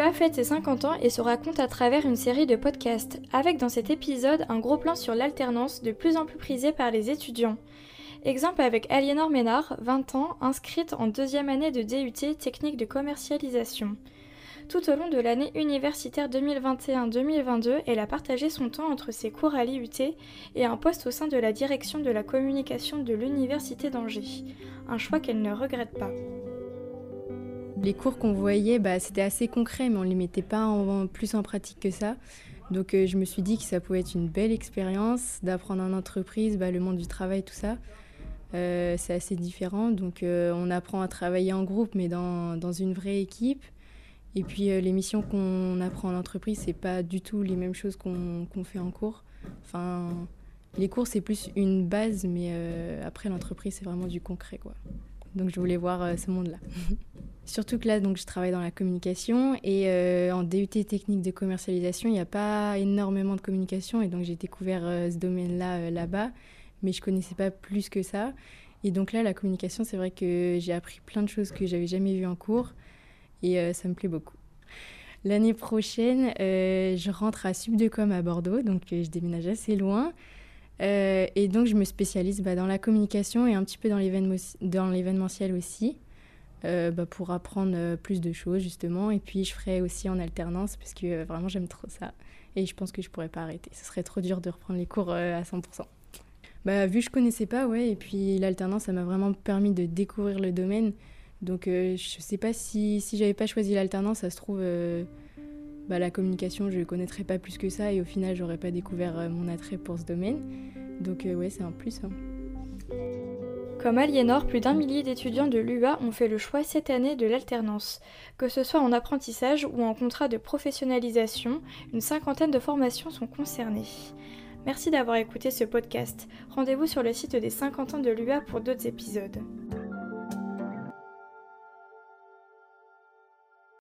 L'UA fête ses 50 ans et se raconte à travers une série de podcasts, avec dans cet épisode un gros plan sur l'alternance de plus en plus prisée par les étudiants. Exemple avec Aliénor Ménard, 20 ans, inscrite en 2e année de DUT technique de commercialisation. Tout au long de l'année universitaire 2021-2022, elle a partagé son temps entre ses cours à l'IUT et un poste au sein de la direction de la communication de l'Université d'Angers. Un choix qu'elle ne regrette pas. Les cours qu'on voyait, c'était assez concret, mais on ne les mettait pas plus en pratique que ça. Donc je me suis dit que ça pouvait être une belle expérience d'apprendre en entreprise, le monde du travail, tout ça. C'est assez différent, donc on apprend à travailler en groupe, mais dans une vraie équipe. Et puis les missions qu'on apprend en entreprise, c'est pas du tout les mêmes choses qu'on fait en cours. Enfin, les cours, c'est plus une base, mais après l'entreprise, c'est vraiment du concret, quoi. Donc je voulais voir ce monde-là. Surtout que là, donc, je travaille dans la communication et en DUT technique de commercialisation, il n'y a pas énormément de communication et donc j'ai découvert ce domaine-là là-bas, mais je ne connaissais pas plus que ça. Et donc là, la communication, c'est vrai que j'ai appris plein de choses que je n'avais jamais vues en cours et ça me plaît beaucoup. L'année prochaine, je rentre à Subdecom à Bordeaux, donc je déménage assez loin. Et donc je me spécialise dans la communication et un petit peu dans l'événementiel aussi. Pour apprendre plus de choses justement, et puis je ferai aussi en alternance parce que vraiment j'aime trop ça et je pense que je pourrais pas arrêter, ce serait trop dur de reprendre les cours à 100%. Vu que je connaissais pas, et puis l'alternance ça m'a vraiment permis de découvrir le domaine, donc je sais pas si j'avais pas choisi l'alternance, ça se trouve la communication je connaîtrais pas plus que ça et au final j'aurais pas découvert mon attrait pour ce domaine, donc c'est un plus. Comme Aliénor, plus d'1 millier d'étudiants de l'UA ont fait le choix cette année de l'alternance. Que ce soit en apprentissage ou en contrat de professionnalisation, une 50aine de formations sont concernées. Merci d'avoir écouté ce podcast. Rendez-vous sur le site des 50 ans de l'UA pour d'autres épisodes.